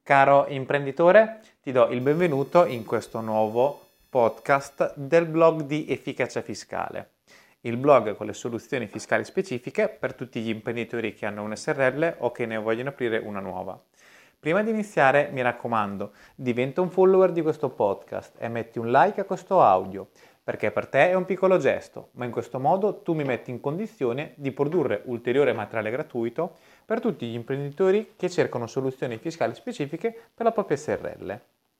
Caro imprenditore, ti do il benvenuto in questo nuovo podcast del blog di Efficacia Fiscale, il blog con le soluzioni fiscali specifiche per tutti gli imprenditori che hanno un SRL o che ne vogliono aprire una nuova. Prima di iniziare, mi raccomando, diventa un follower di questo podcast e metti un like a questo audio, perché per te è un piccolo gesto, ma in questo modo tu mi metti in condizione di produrre ulteriore materiale gratuito per tutti gli imprenditori che cercano soluzioni fiscali specifiche per la propria SRL.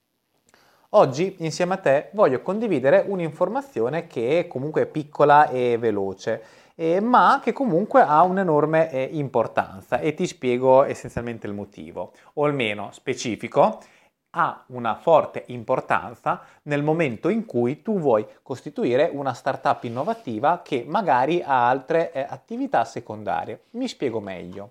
Oggi insieme a te voglio condividere un'informazione che è comunque piccola e veloce, ma che comunque ha un'enorme importanza e ti spiego essenzialmente il motivo, o almeno specifico. Ha una forte importanza nel momento in cui tu vuoi costituire una startup innovativa che magari ha altre attività secondarie. Mi spiego meglio.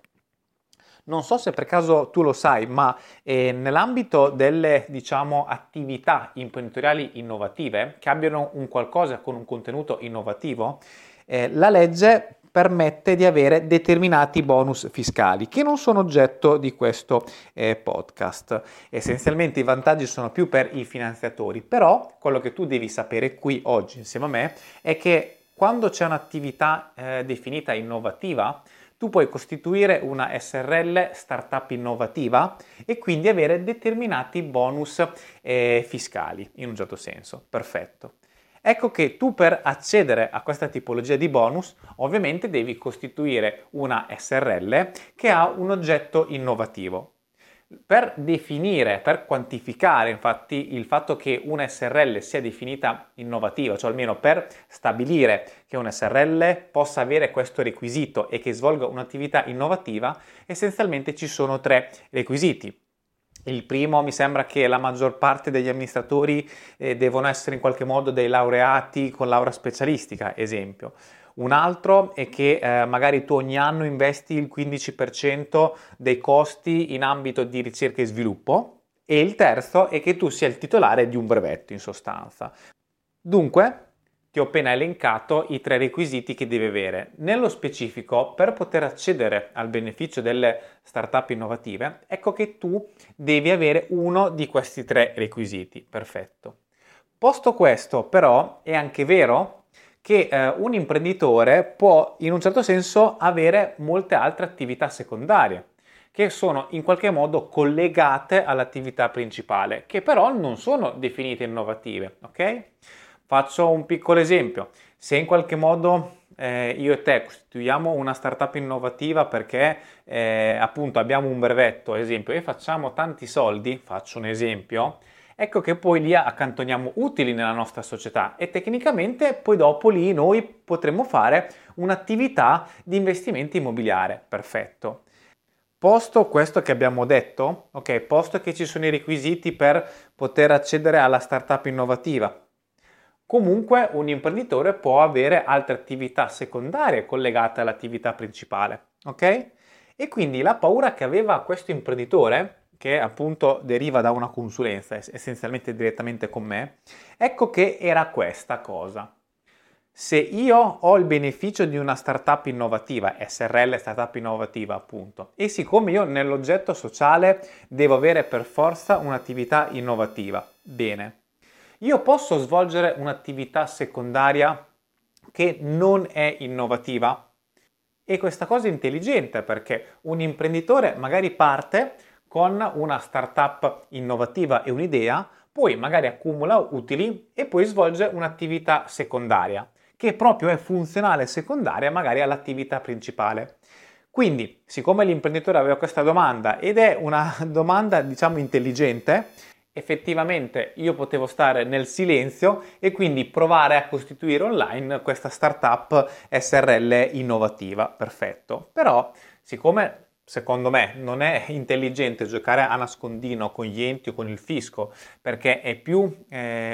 Non so se per caso tu lo sai, ma nell'ambito delle, attività imprenditoriali innovative che abbiano un qualcosa con un contenuto innovativo, la legge permette di avere determinati bonus fiscali che non sono oggetto di questo podcast. Essenzialmente i vantaggi sono più per i finanziatori, però quello che tu devi sapere qui oggi insieme a me è che quando c'è un'attività definita innovativa, tu puoi costituire una SRL startup innovativa e quindi avere determinati bonus fiscali in un certo senso. Perfetto. Ecco che tu per accedere a questa tipologia di bonus ovviamente devi costituire una SRL che ha un oggetto innovativo. Per definire, per quantificare infatti il fatto che una SRL sia definita innovativa, cioè almeno per stabilire che una SRL possa avere questo requisito e che svolga un'attività innovativa, essenzialmente ci sono 3 requisiti. Il primo, mi sembra che la maggior parte degli amministratori devono essere in qualche modo dei laureati con laurea specialistica, esempio. Un altro è che magari tu ogni anno investi il 15% dei costi in ambito di ricerca e sviluppo, e il terzo è che tu sia il titolare di un brevetto in sostanza. Dunque, ti ho appena elencato i 3 requisiti che devi avere. Nello specifico, per poter accedere al beneficio delle startup innovative, ecco che tu devi avere uno di questi 3 requisiti. Perfetto. Posto questo, però, è anche vero che un imprenditore può in un certo senso avere molte altre attività secondarie che sono in qualche modo collegate all'attività principale, che però non sono definite innovative, ok? Faccio un piccolo esempio. Se in qualche modo io e te costituiamo una startup innovativa perché appunto abbiamo un brevetto, ad esempio, e facciamo tanti soldi, faccio un esempio, ecco che poi lì accantoniamo utili nella nostra società e tecnicamente poi dopo lì noi potremmo fare un'attività di investimento immobiliare. Perfetto. Posto questo che abbiamo detto, ok, posto che ci sono i requisiti per poter accedere alla startup innovativa, comunque un imprenditore può avere altre attività secondarie collegate all'attività principale, ok? E quindi la paura che aveva questo imprenditore, che appunto deriva da una consulenza, essenzialmente direttamente con me, ecco che era questa cosa. Se io ho il beneficio di una startup innovativa, SRL startup innovativa appunto, e siccome io nell'oggetto sociale devo avere per forza un'attività innovativa, bene, io posso svolgere un'attività secondaria che non è innovativa? E questa cosa è intelligente perché un imprenditore magari parte con una startup innovativa e un'idea, poi magari accumula utili e poi svolge un'attività secondaria che proprio è funzionale secondaria magari all'attività principale. Quindi, siccome l'imprenditore aveva questa domanda ed è una domanda, intelligente, effettivamente io potevo stare nel silenzio e quindi provare a costituire online questa startup SRL innovativa. Perfetto. Però, siccome secondo me non è intelligente giocare a nascondino con gli enti o con il fisco, perché è più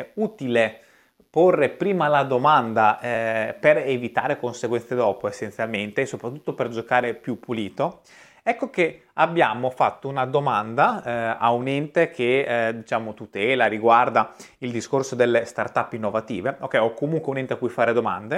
utile porre prima la domanda per evitare conseguenze dopo essenzialmente e soprattutto per giocare più pulito, ecco che abbiamo fatto una domanda a un ente che tutela, riguarda il discorso delle startup innovative, ok, o comunque un ente a cui fare domande,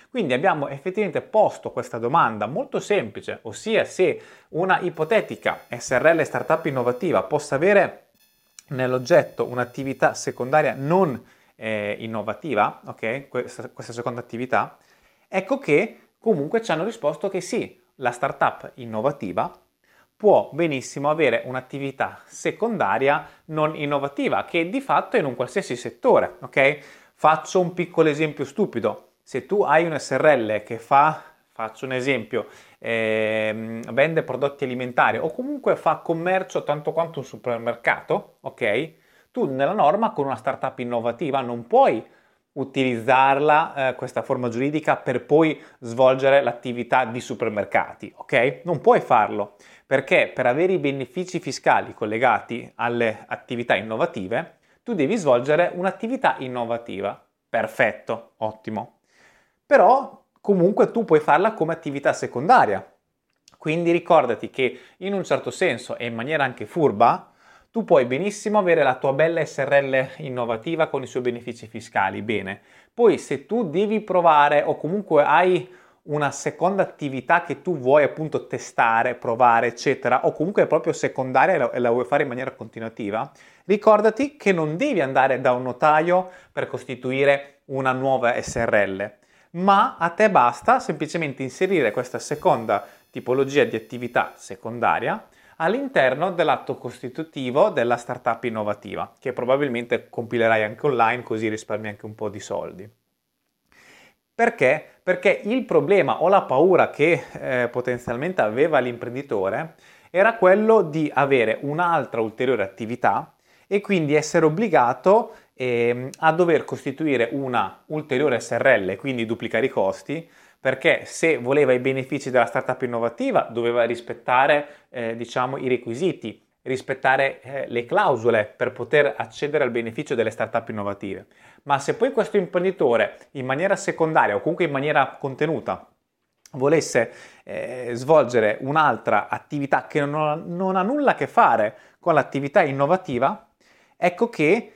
Quindi abbiamo effettivamente posto questa domanda molto semplice, ossia se una ipotetica SRL startup innovativa possa avere nell'oggetto un'attività secondaria non innovativa, ok? Questa seconda attività, ecco che comunque ci hanno risposto che sì, la startup innovativa può benissimo avere un'attività secondaria non innovativa, che di fatto è in un qualsiasi settore, ok? Faccio un piccolo esempio stupido. Se tu hai un SRL che faccio un esempio, vende prodotti alimentari o comunque fa commercio tanto quanto un supermercato, ok? Tu nella norma con una startup innovativa non puoi utilizzarla, questa forma giuridica, per poi svolgere l'attività di supermercati, ok? Non puoi farlo, perché per avere i benefici fiscali collegati alle attività innovative, tu devi svolgere un'attività innovativa. Perfetto, ottimo. Però comunque tu puoi farla come attività secondaria. Quindi ricordati che in un certo senso e in maniera anche furba, tu puoi benissimo avere la tua bella SRL innovativa con i suoi benefici fiscali, bene. Poi se tu devi provare o comunque hai una seconda attività che tu vuoi appunto testare, provare, eccetera, o comunque è proprio secondaria e la vuoi fare in maniera continuativa, ricordati che non devi andare da un notaio per costituire una nuova SRL, ma a te basta semplicemente inserire questa seconda tipologia di attività secondaria all'interno dell'atto costitutivo della startup innovativa, che probabilmente compilerai anche online, così risparmi anche un po' di soldi. Perché? Perché il problema o la paura che potenzialmente aveva l'imprenditore era quello di avere un'altra ulteriore attività e quindi essere obbligato a dover costituire una ulteriore SRL, quindi duplicare i costi, perché se voleva i benefici della startup innovativa doveva rispettare diciamo, i requisiti, rispettare le clausole per poter accedere al beneficio delle startup innovative. Ma se poi questo imprenditore in maniera secondaria o comunque in maniera contenuta volesse svolgere un'altra attività che non ha nulla a che fare con l'attività innovativa, ecco che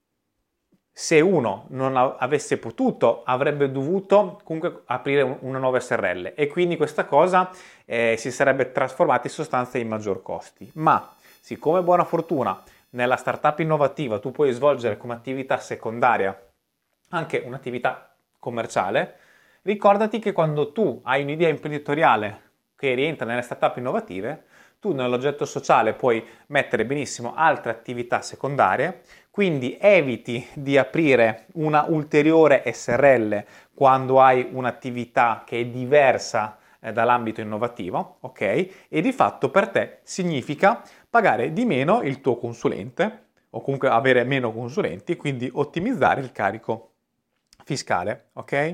se uno non avesse potuto, avrebbe dovuto comunque aprire una nuova SRL e quindi questa cosa si sarebbe trasformata in sostanza in maggior costi. Ma siccome buona fortuna nella startup innovativa tu puoi svolgere come attività secondaria anche un'attività commerciale, ricordati che quando tu hai un'idea imprenditoriale che rientra nelle startup innovative, tu nell'oggetto sociale puoi mettere benissimo altre attività secondarie, quindi eviti di aprire una ulteriore SRL quando hai un'attività che è diversa dall'ambito innovativo, ok? E di fatto per te significa pagare di meno il tuo consulente o comunque avere meno consulenti, quindi ottimizzare il carico fiscale, ok?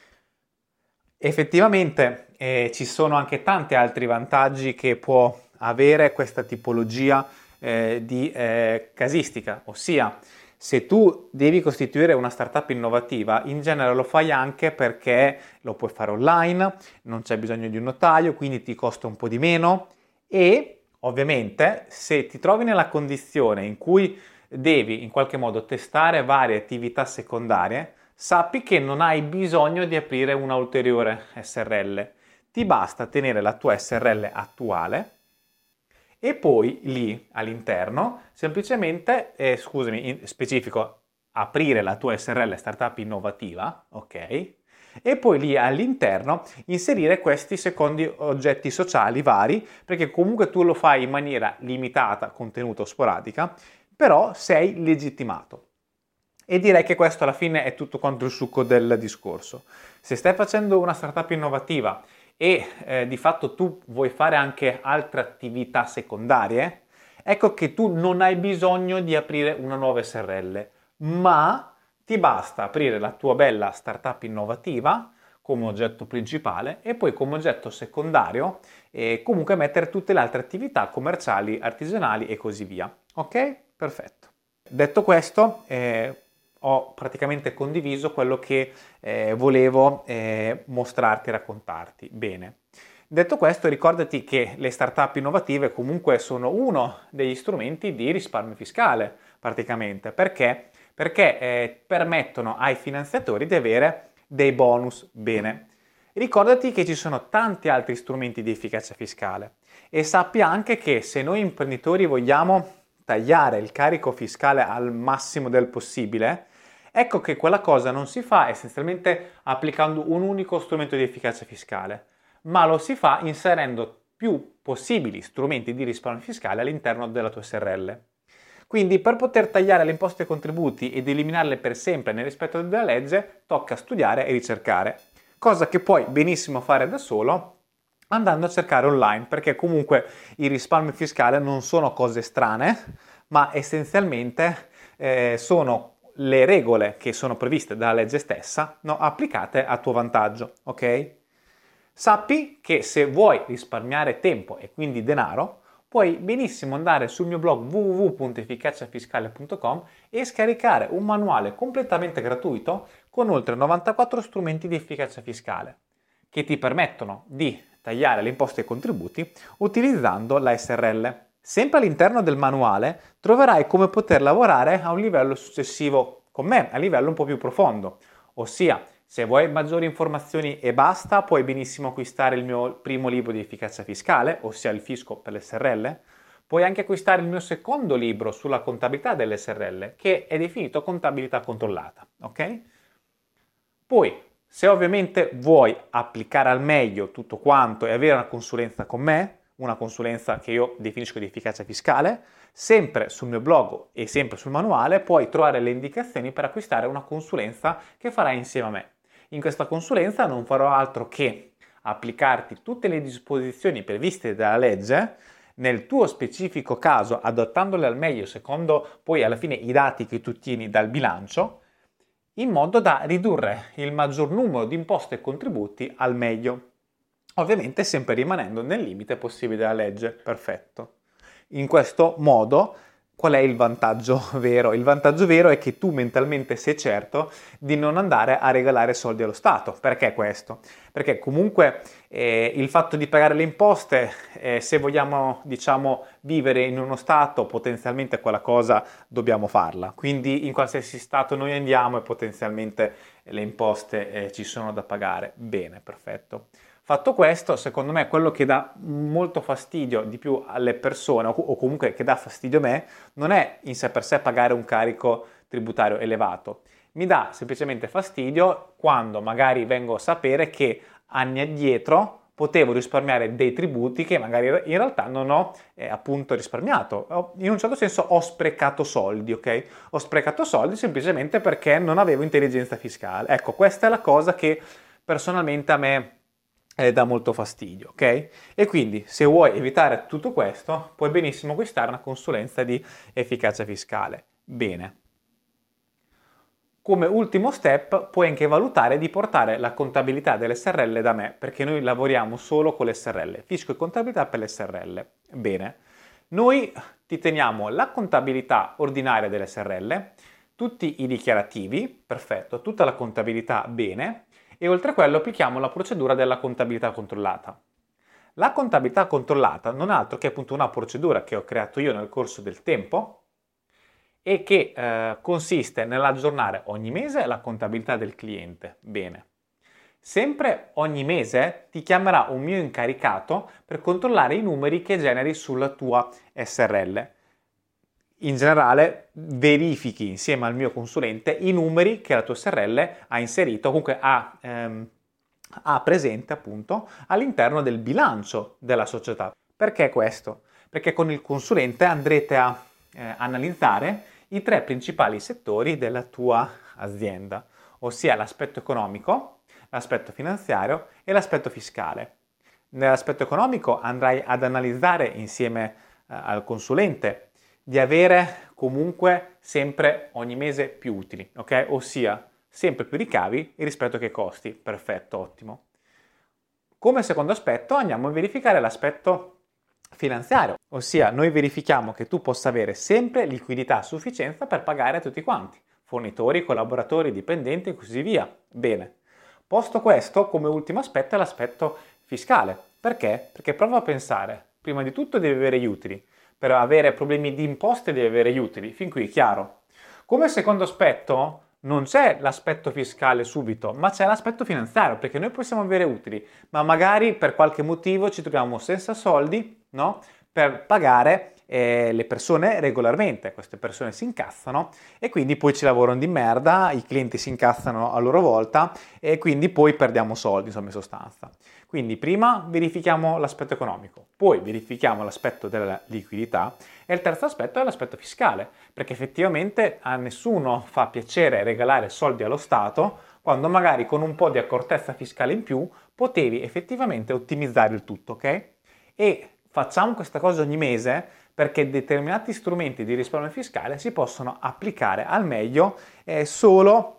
Effettivamente ci sono anche tanti altri vantaggi che può avere questa tipologia di casistica, ossia se tu devi costituire una startup innovativa, in genere lo fai anche perché lo puoi fare online, non c'è bisogno di un notaio, quindi ti costa un po' di meno e ovviamente se ti trovi nella condizione in cui devi in qualche modo testare varie attività secondarie, sappi che non hai bisogno di aprire una ulteriore SRL, ti basta tenere la tua SRL attuale e poi lì all'interno semplicemente, in specifico, aprire la tua SRL startup innovativa, ok? E poi lì all'interno inserire questi secondi oggetti sociali vari, perché comunque tu lo fai in maniera limitata, contenuta o sporadica, però sei legittimato. E direi che questo alla fine è tutto quanto il succo del discorso. Se stai facendo una startup innovativa e di fatto tu vuoi fare anche altre attività secondarie, ecco che tu non hai bisogno di aprire una nuova SRL, ma ti basta aprire la tua bella startup innovativa come oggetto principale e poi come oggetto secondario e comunque mettere tutte le altre attività commerciali, artigianali e così via. Ok? Perfetto. Detto questo, ho praticamente condiviso quello che volevo mostrarti e raccontarti. Bene. Detto questo, ricordati che le startup innovative comunque sono uno degli strumenti di risparmio fiscale, praticamente. Perché? Perché permettono ai finanziatori di avere dei bonus, bene. Ricordati che ci sono tanti altri strumenti di efficacia fiscale e sappi anche che se noi imprenditori vogliamo tagliare il carico fiscale al massimo del possibile, ecco che quella cosa non si fa essenzialmente applicando un unico strumento di efficacia fiscale, ma lo si fa inserendo più possibili strumenti di risparmio fiscale all'interno della tua SRL. Quindi per poter tagliare le imposte e i contributi ed eliminarle per sempre nel rispetto della legge, tocca studiare e ricercare, cosa che puoi benissimo fare da solo andando a cercare online, perché comunque il risparmio fiscale non sono cose strane, ma essenzialmente sono le regole che sono previste dalla legge stessa, no, applicate a tuo vantaggio, ok? Sappi che se vuoi risparmiare tempo e quindi denaro, puoi benissimo andare sul mio blog www.efficaciafiscale.com e scaricare un manuale completamente gratuito con oltre 94 strumenti di efficacia fiscale che ti permettono di tagliare le imposte e i contributi utilizzando la SRL. Sempre all'interno del manuale troverai come poter lavorare a un livello successivo con me, a livello un po' più profondo, ossia se vuoi maggiori informazioni e basta, puoi benissimo acquistare il mio primo libro di efficacia fiscale, ossia il fisco per le SRL. Puoi anche acquistare il mio secondo libro sulla contabilità delle SRL, che è definito contabilità controllata, ok? Poi, se ovviamente vuoi applicare al meglio tutto quanto e avere una consulenza con me, una consulenza che io definisco di efficacia fiscale, sempre sul mio blog e sempre sul manuale puoi trovare le indicazioni per acquistare una consulenza che farai insieme a me. In questa consulenza non farò altro che applicarti tutte le disposizioni previste dalla legge, nel tuo specifico caso adattandole al meglio secondo poi alla fine i dati che tu tieni dal bilancio, in modo da ridurre il maggior numero di imposte e contributi al meglio. Ovviamente sempre rimanendo nel limite possibile della legge. Perfetto. In questo modo, qual è il vantaggio vero? Il vantaggio vero è che tu mentalmente sei certo di non andare a regalare soldi allo Stato. Perché questo? Perché comunque il fatto di pagare le imposte, se vogliamo vivere in uno Stato, potenzialmente quella cosa dobbiamo farla. Quindi in qualsiasi Stato noi andiamo e potenzialmente le imposte ci sono da pagare. Bene, perfetto. Fatto questo, secondo me quello che dà molto fastidio di più alle persone, o comunque che dà fastidio a me, non è in sé per sé pagare un carico tributario elevato. Mi dà semplicemente fastidio quando magari vengo a sapere che anni addietro potevo risparmiare dei tributi che magari in realtà non ho appunto risparmiato. In un certo senso ho sprecato soldi, ok? Ho sprecato soldi semplicemente perché non avevo intelligenza fiscale. Ecco, questa è la cosa che personalmente a me dà molto fastidio, ok? E quindi se vuoi evitare tutto questo, puoi benissimo acquistare una consulenza di efficacia fiscale. Bene. Come ultimo step puoi anche valutare di portare la contabilità delle SRL da me, perché noi lavoriamo solo con le SRL, fisco e contabilità per le SRL. Bene. Noi ti teniamo la contabilità ordinaria delle SRL, tutti i dichiarativi, perfetto, tutta la contabilità, bene, e oltre a quello applichiamo la procedura della contabilità controllata. La contabilità controllata non è altro che appunto una procedura che ho creato io nel corso del tempo e che consiste nell'aggiornare ogni mese la contabilità del cliente. Bene. Sempre ogni mese ti chiamerà un mio incaricato per controllare i numeri che generi sulla tua SRL. In generale verifichi insieme al mio consulente i numeri che la tua SRL ha inserito, comunque ha presente appunto all'interno del bilancio della società. Perché questo? Perché con il consulente andrete a analizzare i 3 principali settori della tua azienda, ossia l'aspetto economico, l'aspetto finanziario e l'aspetto fiscale. Nell'aspetto economico andrai ad analizzare insieme al consulente di avere comunque sempre ogni mese più utili, ok? Ossia sempre più ricavi rispetto che costi. Perfetto, ottimo. Come secondo aspetto andiamo a verificare l'aspetto finanziario, ossia noi verifichiamo che tu possa avere sempre liquidità a sufficienza per pagare a tutti quanti, fornitori, collaboratori, dipendenti e così via. Bene. Posto questo, come ultimo aspetto è l'aspetto fiscale. Perché? Perché prova a pensare, prima di tutto devi avere gli utili. Per avere problemi di imposte devi avere gli utili, fin qui chiaro. Come secondo aspetto non c'è l'aspetto fiscale subito, ma c'è l'aspetto finanziario, perché noi possiamo avere utili, ma magari per qualche motivo ci troviamo senza soldi, no? Per pagare le persone regolarmente. Queste persone si incazzano e quindi poi ci lavorano di merda, i clienti si incazzano a loro volta e quindi poi perdiamo soldi, insomma, in sostanza. Quindi prima verifichiamo l'aspetto economico, poi verifichiamo l'aspetto della liquidità e il terzo aspetto è l'aspetto fiscale, perché effettivamente a nessuno fa piacere regalare soldi allo Stato quando magari con un po' di accortezza fiscale in più potevi effettivamente ottimizzare il tutto, ok? E facciamo questa cosa ogni mese perché determinati strumenti di risparmio fiscale si possono applicare al meglio solo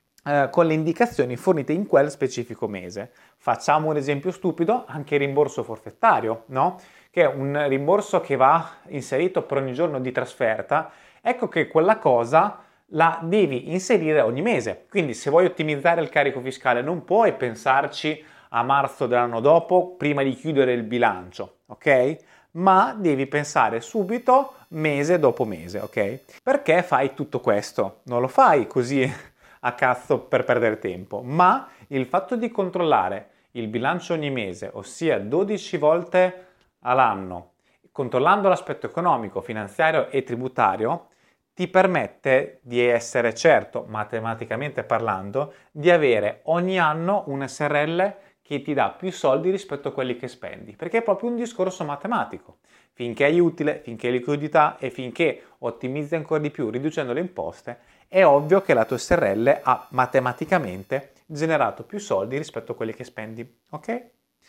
con le indicazioni fornite in quel specifico mese. Facciamo un esempio stupido, anche il rimborso forfettario, no? Che è un rimborso che va inserito per ogni giorno di trasferta. Ecco che quella cosa la devi inserire ogni mese. Quindi se vuoi ottimizzare il carico fiscale non puoi pensarci a marzo dell'anno dopo prima di chiudere il bilancio, ok? Ma devi pensare subito mese dopo mese, ok? Perché fai tutto questo? Non lo fai così a cazzo per perdere tempo, ma il fatto di controllare il bilancio ogni mese, ossia 12 volte all'anno, controllando l'aspetto economico, finanziario e tributario, ti permette di essere certo, matematicamente parlando, di avere ogni anno un SRL che ti dà più soldi rispetto a quelli che spendi, perché è proprio un discorso matematico. Finché è utile, finché è liquidità e finché ottimizzi ancora di più riducendo le imposte, è ovvio che la tua SRL ha matematicamente generato più soldi rispetto a quelli che spendi, ok?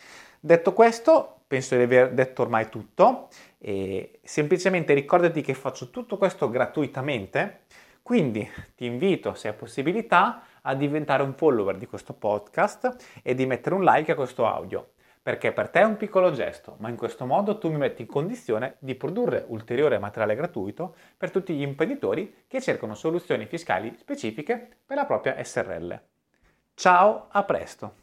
Detto questo, penso di aver detto ormai tutto e semplicemente ricordati che faccio tutto questo gratuitamente, quindi ti invito, se hai possibilità, a diventare un follower di questo podcast e di mettere un like a questo audio, perché per te è un piccolo gesto, ma in questo modo tu mi metti in condizione di produrre ulteriore materiale gratuito per tutti gli imprenditori che cercano soluzioni fiscali specifiche per la propria SRL. Ciao, a presto!